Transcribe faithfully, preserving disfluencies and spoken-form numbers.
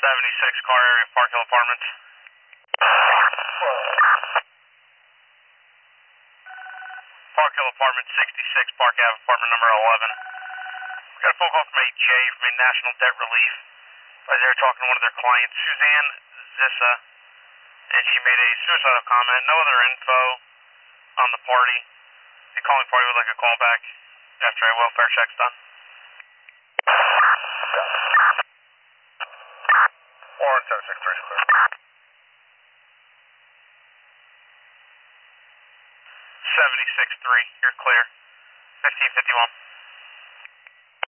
seventy-six car area, Park Hill Apartments. Park Hill Apartments, sixty-six Park Ave, apartment number eleven. We got a phone call from A J from a National Debt Relief. I was there talking to one of their clients, Suzanne Zissa, and she made a suicidal comment. No other info on the party. The calling party would like a call back after a welfare check's done. Warren seven six three is clear. seventy-six three, you're clear. fifteen fifty-one.